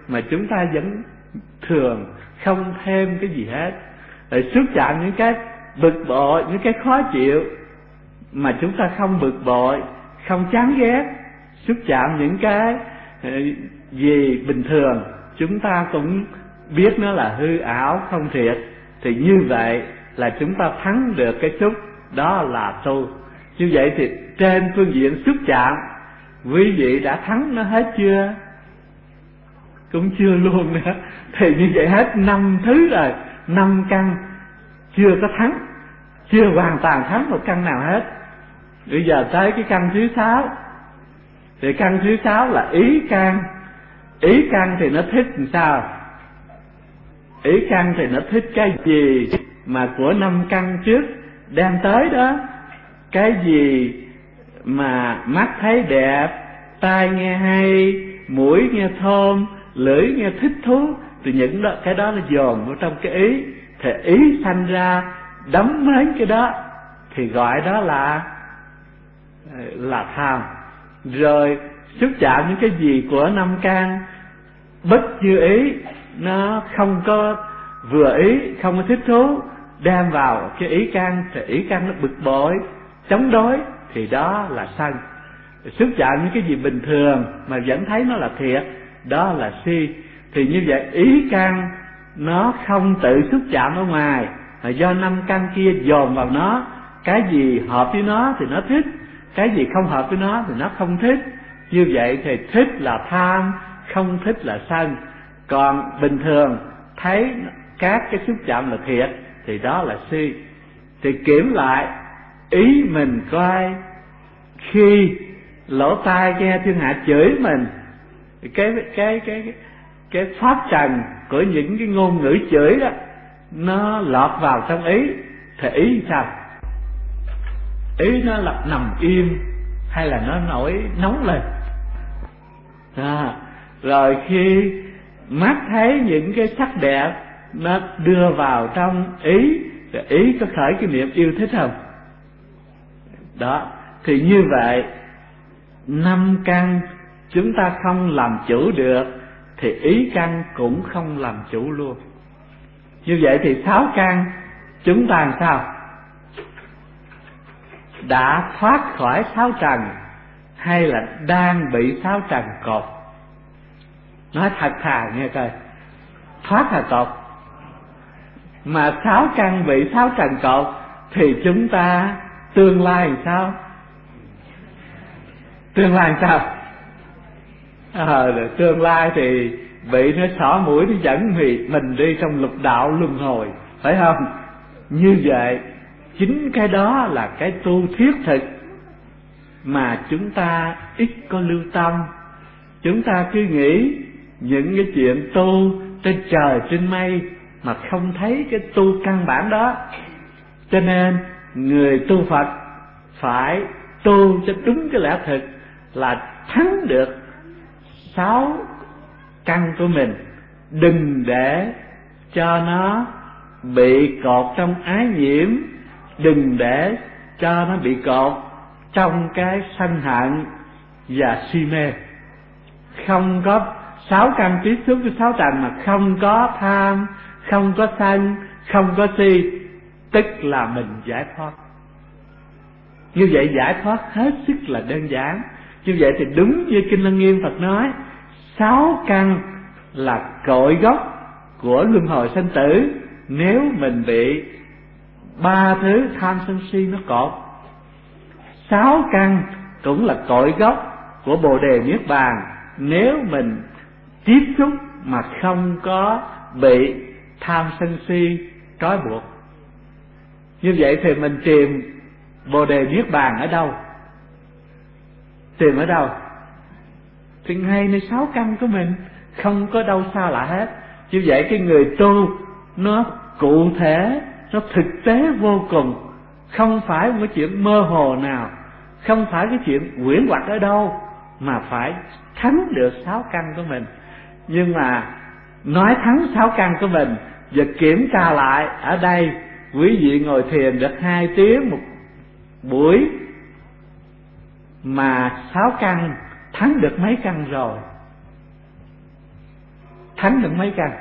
mà chúng ta vẫn thường không thêm cái gì hết. Rồi xúc chạm những cái bực bội, những cái khó chịu mà chúng ta không bực bội, không chán ghét. Xúc chạm những cái gì bình thường chúng ta cũng biết nó là hư ảo không thiệt, thì như vậy là chúng ta thắng được cái xúc, đó là tu. Như vậy thì trên phương diện xúc chạm, quý vị đã thắng nó hết chưa? Cũng chưa luôn nữa. Thì như vậy hết năm thứ rồi, năm căn chưa có thắng, chưa hoàn toàn thắng một căn nào hết. Bây giờ tới cái căn thứ sáu. Thì căn thứ sáu là ý căn. Ý căn thì nó thích làm sao? Ý căn thì nó thích cái gì mà của năm căn trước đem tới đó. Cái gì mà mắt thấy đẹp, tai nghe hay, mũi nghe thơm, lưỡi nghe thích thú, thì những đó, cái đó nó dồn vào trong cái ý. Thì ý sanh ra đắm mến cái đó, thì gọi đó là là tham. Rồi xúc chạm những cái gì của năm căn bất như ý, nó không có vừa ý, không có thích thú, đem vào cái ý căn, thì ý căn nó bực bội, chống đối, thì đó là sân. Xúc chạm những cái gì bình thường mà vẫn thấy nó là thiệt, đó là si. Thì như vậy ý căn nó không tự xúc chạm ở ngoài, mà do năm căn kia dồn vào nó. Cái gì hợp với nó thì nó thích, cái gì không hợp với nó thì nó không thích. Như vậy thì thích là tham, không thích là sân. Còn bình thường thấy các cái xúc chạm là thiệt, thì đó là si. Thì kiểm lại ý mình coi, khi lỗ tai nghe thiên hạ chửi mình, cái cái cái cái pháp trần của những cái ngôn ngữ chửi đó nó lọt vào trong ý, thì ý sao? Ý nó là nằm im hay là nó nổi nóng lên? À, rồi khi mắt thấy những cái sắc đẹp nó đưa vào trong ý, thì ý có khởi cái niệm yêu thích không? Đó, thì như vậy năm căn chúng ta không làm chủ được, thì ý căn cũng không làm chủ luôn. Như vậy thì sáu căn chúng ta làm sao? Đã thoát khỏi sáu trần hay là đang bị sáu trần cột? Nói thật thà nghe coi, thoát là cột, mà sáu căn bị sáu trần cột, thì chúng ta tương lai làm sao? Tương lai làm sao? Ờ, à, tương lai thì bị nó xỏ mũi, nó dẫn thì mình đi trong lục đạo luân hồi, phải không? Như vậy chính cái đó là cái tu thiết thực mà chúng ta ít có lưu tâm. Chúng ta cứ nghĩ những cái chuyện tu trên trời trên mây mà không thấy cái tu căn bản đó. Cho nên người tu Phật phải tu cho đúng cái lẽ thực, là thắng được sáu căn của mình, đừng để cho nó bị cột trong ái nhiễm, đừng để cho nó bị cột trong cái sân hận và si mê. Không có sáu căn tiếp xúc với sáu trần mà không có tham, không có sân, không có si, tức là mình giải thoát. Như vậy giải thoát hết sức là đơn giản. Như vậy thì đúng như Kinh Lăng Nghiêm Phật nói, sáu căn là cội gốc của luân hồi sanh tử. Nếu mình bị ba thứ tham sân si nó cột, sáu căn cũng là cội gốc của Bồ Đề Niết Bàn. Nếu mình tiếp xúc mà không có bị tham sân si trói buộc, như vậy thì mình tìm Bồ Đề Niết Bàn ở đâu? Tìm ở đâu? Thì ngay nơi sáu căn của mình, không có đâu xa lạ hết. Như vậy cái người tu nó cụ thể, nó thực tế vô cùng, không phải một cái chuyện mơ hồ nào, không phải cái chuyện quyển hoặc ở đâu, mà phải thắng được sáu căn của mình. Nhưng mà nói thắng sáu căn của mình và kiểm tra lại, ở đây quý vị ngồi thiền được hai tiếng một buổi mà sáu căn thắng được mấy căn rồi? thắng được mấy căn?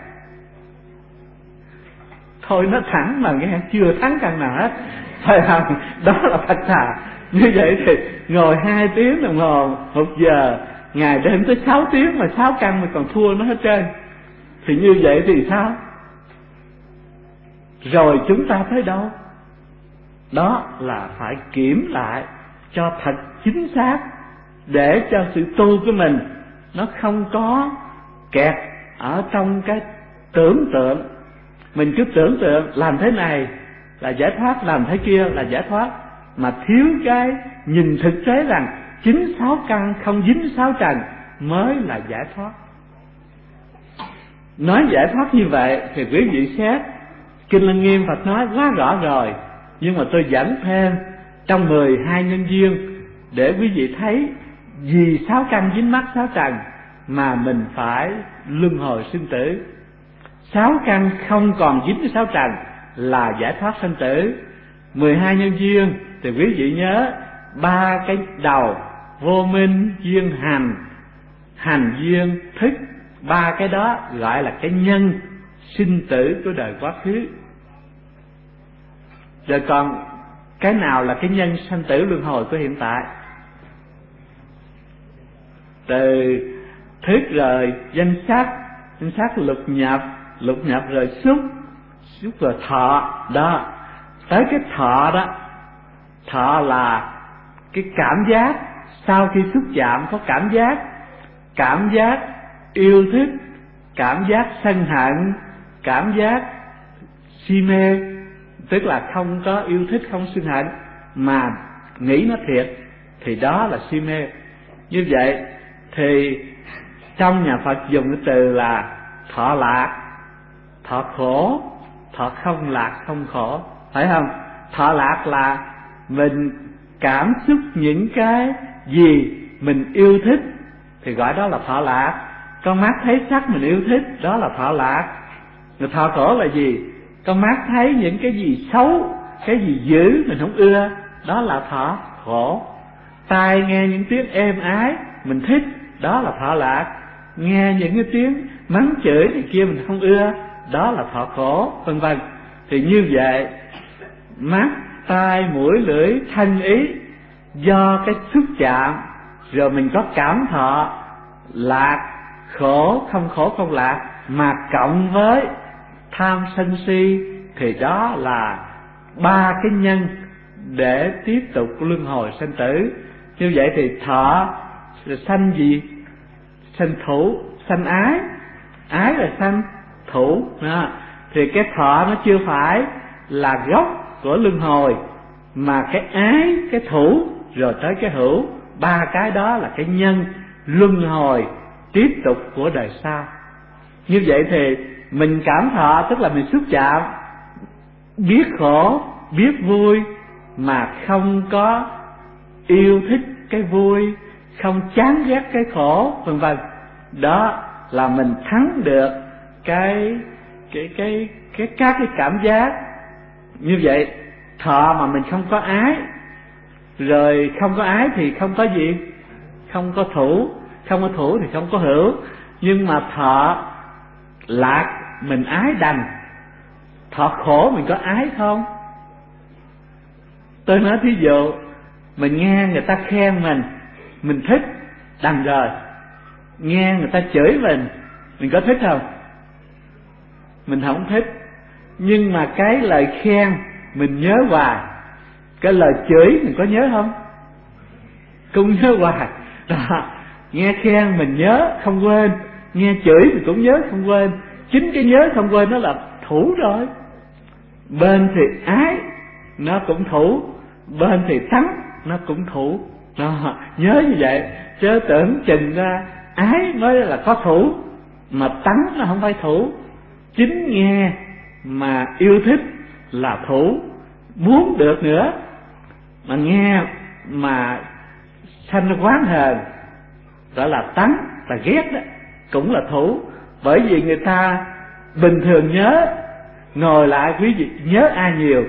Thôi nó thẳng mà nghe, chưa thắng căn nào hết, phải không? Đó là thật thà. Như vậy thì ngồi hai tiếng đồng hồ, một giờ, ngày đêm tới sáu tiếng mà sáu căn mà còn thua nó hết trơn, thì như vậy thì sao? Rồi chúng ta tới đâu? Đó là phải kiểm lại cho thật chính xác, để cho sự tu của mình nó không có kẹt ở trong cái tưởng tượng. Mình cứ tưởng tượng làm thế này là giải thoát, làm thế kia là giải thoát, mà thiếu cái nhìn thực tế rằng chính sáu căn không dính sáu trần mới là giải thoát. Nói giải thoát như vậy thì quý vị xét Kinh Lăng Nghiêm Phật nói quá rõ rồi, nhưng mà tôi dẫn thêm trong mười hai nhân duyên để quý vị thấy vì sáu căn dính mắc sáu trần mà mình phải luân hồi sinh tử. Sáu căn không còn dính với sáu trần là giải thoát sinh tử. Mười hai nhân duyên thì quý vị nhớ ba cái đầu: vô minh, duyên hành, hành duyên thức. Ba cái đó gọi là cái nhân sinh tử của đời quá khứ. Rồi còn cái nào là cái nhân sanh tử luân hồi của hiện tại? Từ thức rồi danh sắc, danh sắc lục nhập, lục nhập rồi xúc, xúc rồi thọ. Đó, tới cái thọ đó, thọ là cái cảm giác. Sau khi xúc chạm có cảm giác, cảm giác yêu thích, cảm giác sân hận, cảm giác si mê, tức là không có yêu thích, không sân hận mà nghĩ nó thiệt, thì đó là si mê. Như vậy thì trong nhà Phật dùng cái từ là thọ lạc, thọ khổ, thọ không lạc không khổ, phải không? Thọ lạc là mình cảm xúc những cái gì mình yêu thích thì gọi đó là thọ lạc. Con mắt thấy sắc mình yêu thích, đó là thọ lạc. Người thọ khổ là gì? Con mắt thấy những cái gì xấu, cái gì dữ mình không ưa, đó là thọ khổ. Tai nghe những tiếng êm ái mình thích, đó là thọ lạc. Nghe những cái tiếng mắng chửi này kia mình không ưa, đó là thọ khổ, vân vân. Thì như vậy mắt, tai, mũi, lưỡi, thân, ý do cái xúc chạm rồi mình có cảm thọ lạc, khổ, không khổ, không lạc, mà cộng với tham sân si thì đó là ba cái nhân để tiếp tục luân hồi sanh tử. Như vậy thì thọ là sanh gì? Sanh thủ, sanh ái. Ái là sanh thủ đó. Thì cái thọ nó chưa phải là gốc của luân hồi, mà cái ái, cái thủ rồi tới cái hữu, ba cái đó là cái nhân luân hồi tiếp tục của đời sau. Như vậy thì mình cảm thọ tức là mình xúc chạm, biết khổ, biết vui mà không có yêu thích cái vui, không chán ghét cái khổ, vân vân. Đó là mình thắng được cái cái cái cái các cái cảm giác. Như vậy thọ mà mình không có ái, rồi không có ái thì không có gì? Không có thủ, không có thủ thì không có hữu. Nhưng mà thọ lạc mình ái đành, thọ khổ mình có ái không? Tôi nói thí dụ mình nghe người ta khen mình, mình thích, đành rồi. Nghe người ta chửi mình, mình có thích không? Mình không thích. Nhưng mà cái lời khen mình nhớ hoài, cái lời chửi mình có nhớ không? Cũng nhớ hoài. Đó, nghe khen mình nhớ không quên, nghe chửi mình cũng nhớ không quên. Chính cái nhớ không quên đó là thủ rồi. Bên thì ái nó cũng thủ, bên thì thắng nó cũng thủ. Đó, nhớ như vậy, chứ tưởng chừng ra ái mới là có thủ, mà tánh nó không phải thủ. Chính nghe mà yêu thích là thủ, muốn được nữa. Mà nghe mà sanh quán hờn gọi là tánh, là ghét đó, cũng là thủ. Bởi vì người ta bình thường nhớ, ngồi lại quý vị nhớ ai nhiều?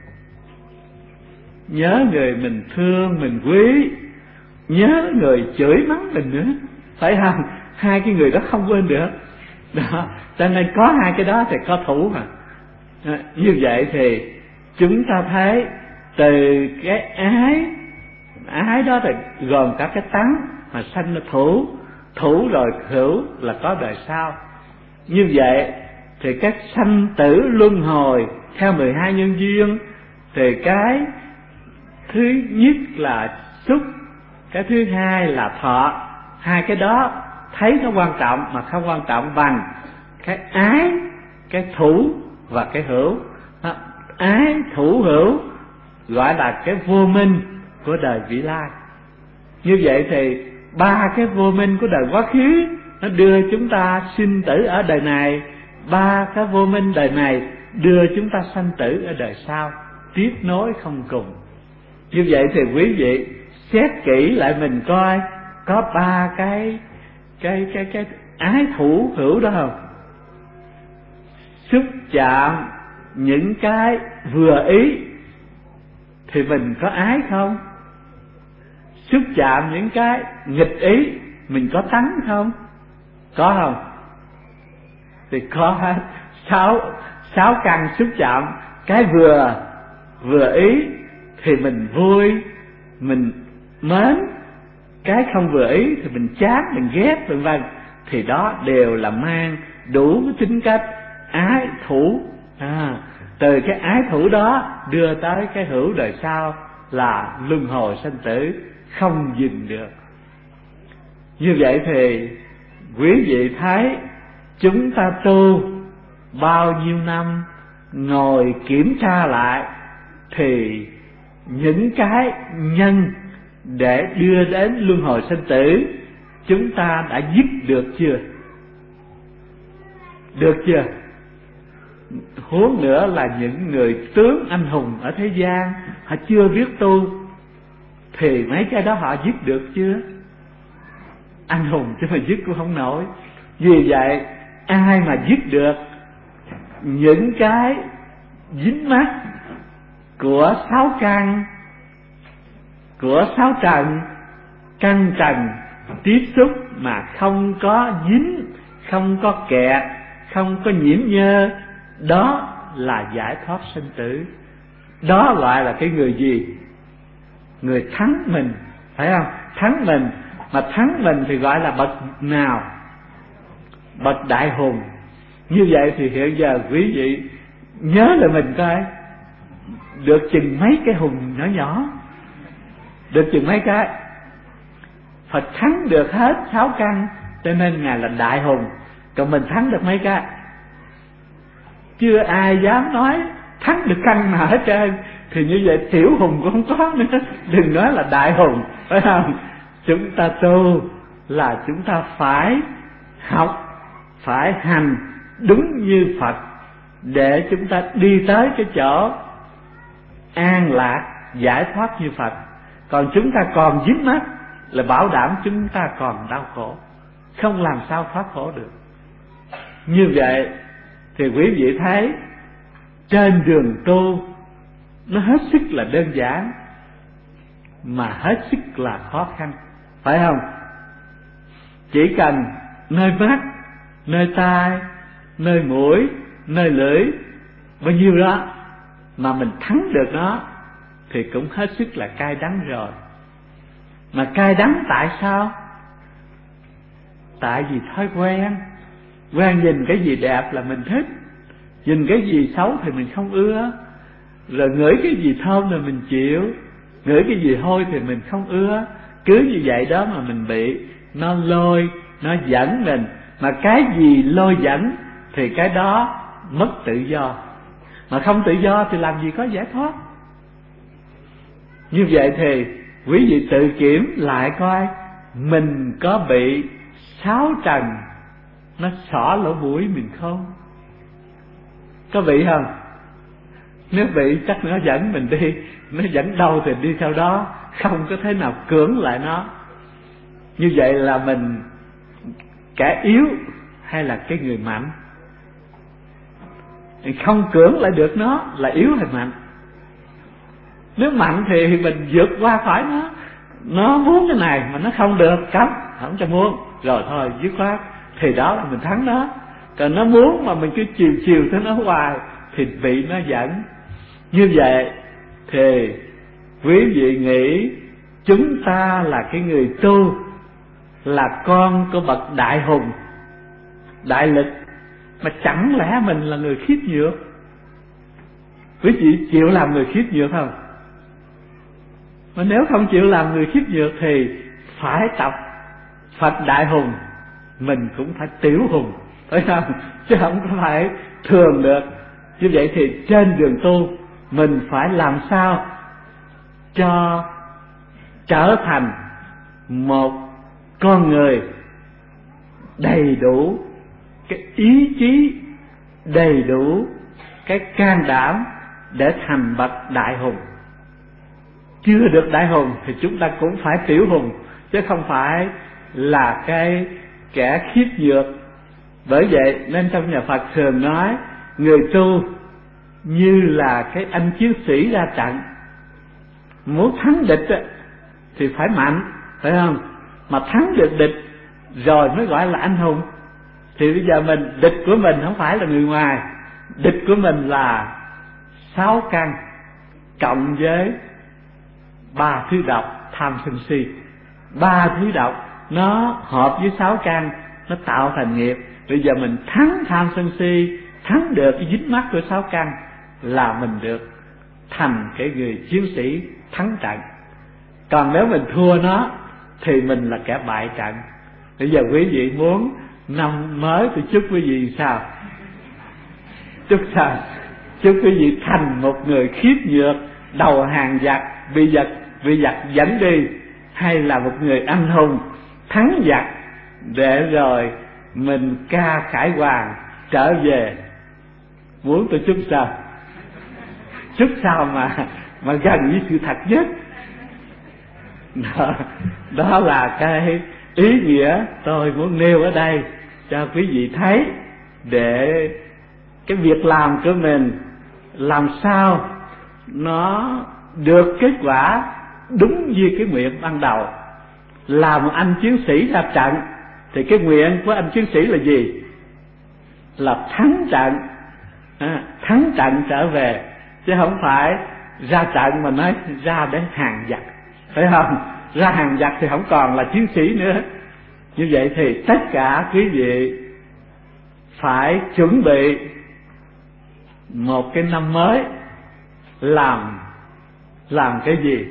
Nhớ người mình thương, mình quý, nhớ người chửi mắng mình nữa, phải không? Hai cái người đó không quên được. Đó, cho nên có hai cái đó thì có thủ mà. Đó, như vậy thì chúng ta thấy từ cái ái, ái đó thì gồm cả cái tánh mà sanh ra thủ, thủ rồi hữu là có đời sau. Như vậy thì các sanh tử luân hồi theo mười hai nhân duyên, thì cái thứ nhất là xúc, cái thứ hai là thọ. Hai cái đó thấy nó quan trọng mà không quan trọng bằng cái ái, cái thủ và cái hữu. Ái thủ hữu gọi là cái vô minh của đời vị lai. Như vậy thì ba cái vô minh của đời quá khứ nó đưa chúng ta sinh tử ở đời này, ba cái vô minh đời này đưa chúng ta sanh tử ở đời sau, tiếp nối không cùng. Như vậy thì quý vị xét kỹ lại mình coi có ba cái cái cái cái ái thủ hữu đó không? Xúc chạm những cái vừa ý thì mình có ái không? Xúc chạm những cái nghịch ý mình có tánh không? Có không? Thì có sáu sáu căn xúc chạm, cái vừa vừa ý thì mình vui, mình mến, cái không vừa ý thì mình chán, mình ghét, vân vân. Thì đó đều là mang đủ tính cách ái thủ. À, từ cái ái thủ đó đưa tới cái hữu đời sau là luân hồi sanh tử không dừng được. Như vậy thì quý vị thấy chúng ta tu bao nhiêu năm, ngồi kiểm tra lại thì những cái nhân để đưa đến luân hồi sanh tử chúng ta đã dứt được chưa? Được chưa? Huống nữa là những người tướng anh hùng ở thế gian, họ chưa biết tu thì mấy cái đó họ dứt được chưa? Anh hùng chứ mà dứt cũng không nổi. Vì vậy ai mà dứt được những cái dính mắc của sáu căn, của sáu trần, căn trần tiếp xúc mà không có dính, không có kẹt, không có nhiễm nhơ, đó là giải thoát sinh tử. Đó gọi là cái người gì? Người thắng mình, phải không? Thắng mình, mà thắng mình thì gọi là bậc nào? Bậc đại hùng. Như vậy thì hiện giờ quý vị nhớ lại mình coi, được chừng mấy cái hùng nhỏ nhỏ, được chừng mấy cái. Phật thắng được hết sáu căn, cho nên Ngài là đại hùng. Còn mình thắng được mấy cái? Chưa ai dám nói thắng được căn nào hết trơn. Thì như vậy tiểu hùng cũng không có nữa, đừng nói là đại hùng, phải không? Chúng ta tu là chúng ta phải học, phải hành đúng như Phật, để chúng ta đi tới cái chỗ an lạc, giải thoát như Phật. Còn chúng ta còn dính mắc là bảo đảm chúng ta còn đau khổ, không làm sao thoát khổ được. Như vậy thì quý vị thấy trên đường tu nó hết sức là đơn giản mà hết sức là khó khăn, phải không? Chỉ cần nơi mắt, nơi tai, nơi mũi, nơi lưỡi, bao nhiêu đó mà mình thắng được nó thì cũng hết sức là cay đắng rồi. Mà cay đắng tại sao? Tại vì thói quen. Quen nhìn cái gì đẹp là mình thích, nhìn cái gì xấu thì mình không ưa, rồi ngửi cái gì thơm là mình chịu, ngửi cái gì hôi thì mình không ưa. Cứ như vậy đó mà mình bị nó lôi, nó dẫn mình. Mà cái gì lôi dẫn thì cái đó mất tự do. Mà không tự do thì làm gì có giải thoát. Như vậy thì quý vị tự kiểm lại coi mình có bị sáu trần nó xỏ lỗ mũi mình không? Có bị không? Nếu bị chắc nó dẫn mình đi, nó dẫn đâu thì đi theo đó, không có thế nào cưỡng lại nó. Như vậy là mình kẻ yếu hay là cái người mạnh? Không cưỡng lại được nó là yếu hay mạnh? Nếu mạnh thì mình vượt qua khỏi nó. Nó muốn cái này mà nó không được, cấm, không cho muốn, rồi thôi dứt khoát, thì đó là mình thắng nó. Còn nó muốn mà mình cứ chiều chiều tới nó hoài thì bị nó dẫn. Như vậy thì quý vị nghĩ chúng ta là cái người tu, là con của bậc đại hùng đại lực, mà chẳng lẽ mình là người khiếp nhược? Quý vị chịu làm người khiếp nhược không? Mà nếu không chịu làm người khiếp nhược thì phải tập Phật đại hùng, mình cũng phải tiểu hùng, phải không? Chứ không có phải thường được. Như vậy thì trên đường tu mình phải làm sao cho trở thành một con người đầy đủ cái ý chí, đầy đủ cái can đảm để thành bậc đại hùng. Chưa được đại hùng thì chúng ta cũng phải tiểu hùng, chứ không phải là cái kẻ khiếp nhược. Bởi vậy nên trong nhà Phật thường nói người tu như là cái anh chiến sĩ ra trận, muốn thắng địch thì phải mạnh, phải không? Mà thắng được địch rồi mới gọi là anh hùng. Thì bây giờ mình, địch của mình không phải là người ngoài, địch của mình là sáu căn cộng với ba thứ độc tham sân si. Ba thứ độc nó hợp với sáu căn, nó tạo thành nghiệp. Bây giờ mình thắng tham sân si, thắng được cái dính mắc của sáu căn là mình được thành cái người chiến sĩ thắng trận. Còn nếu mình thua nó thì mình là kẻ bại trận. Bây giờ quý vị muốn năm mới thì chúc quý vị sao? Chúc sao? Chúc quý vị thành một người khiếp nhược, đầu hàng giặc, bị giặc bị giặc dẫn đi, hay là một người anh hùng thắng giặc để rồi mình ca khải hoàng trở về. Muốn tôi chúc sao? Chúc sao mà mà gần với sự thật nhất. Đó, đó là cái ý nghĩa tôi muốn nêu ở đây cho quý vị thấy, để cái việc làm của mình làm sao nó được kết quả đúng như cái nguyện ban đầu. Là một anh chiến sĩ ra trận thì cái nguyện của anh chiến sĩ là gì? Là thắng trận, à, thắng trận trở về, chứ không phải ra trận mà nói ra để hàng giặc, phải không? Ra hàng giặc thì không còn là chiến sĩ nữa. Như vậy thì tất cả quý vị phải chuẩn bị một cái năm mới làm làm cái gì?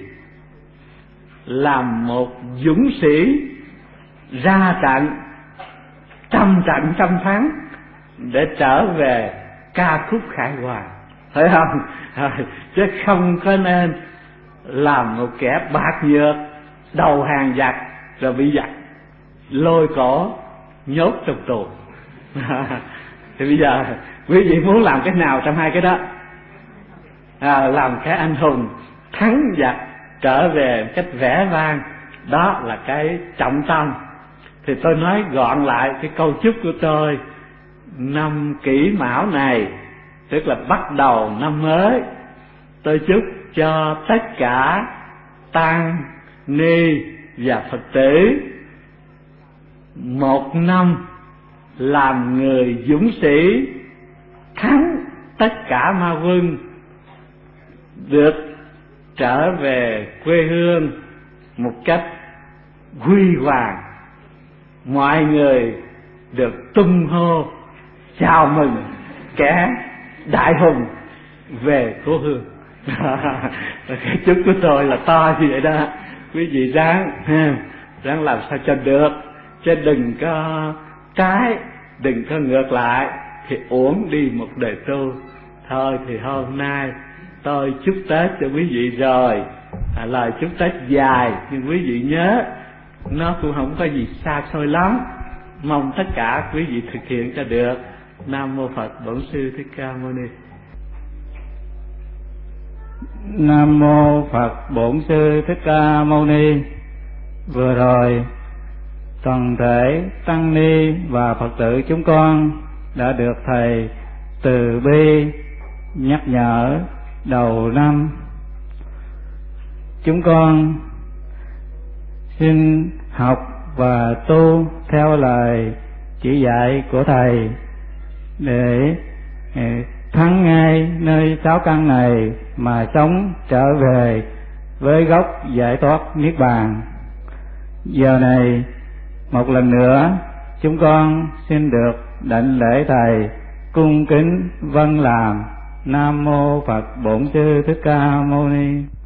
Làm một dũng sĩ ra trận, trăm trận trăm thắng để trở về ca khúc khải hoàn, phải không? Chứ không có nên làm một kẻ bạc nhược, đầu hàng giặc rồi bị giặc lôi cổ nhốt trong tù. Thì bây giờ quý vị muốn làm cái nào trong hai cái đó? À, làm cái anh hùng thắng giặc trở về cách vẻ vang, đó là cái trọng tâm. Thì tôi nói gọn lại cái câu chúc của tôi năm Kỷ Mão này, tức là bắt đầu năm mới, tôi chúc cho tất cả tăng ni và Phật tử một năm làm người dũng sĩ, thắng tất cả ma quân, được trở về quê hương một cách huy hoàng, mọi người được tung hô chào mừng kẻ đại hùng về cố hương. Cái chúc của tôi là to như vậy đó. Quý vị ráng ráng làm sao cho được, chứ đừng có trái, đừng có ngược lại thì uổng đi một đời tu. Thôi thì hôm nay tôi chúc Tết cho quý vị rồi, à, lời chúc Tết dài nhưng quý vị nhớ nó cũng không có gì xa xôi lắm. Mong tất cả quý vị thực hiện cho được. Nam mô Phật Bổn Sư Thích Ca Mâu Ni. Nam mô Phật Bổn Sư Thích Ca Mâu Ni. Vừa rồi toàn thể tăng ni và Phật tử chúng con đã được thầy từ bi nhắc nhở đầu năm. Chúng con xin học và tu theo lời chỉ dạy của thầy để thắng ngay nơi sáu căn này mà sống trở về với gốc giải thoát niết bàn. Giờ này một lần nữa chúng con xin được đảnh lễ thầy, cung kính vâng làm. Nam mô Phật Bổn Sư Thích Ca Mâu Ni.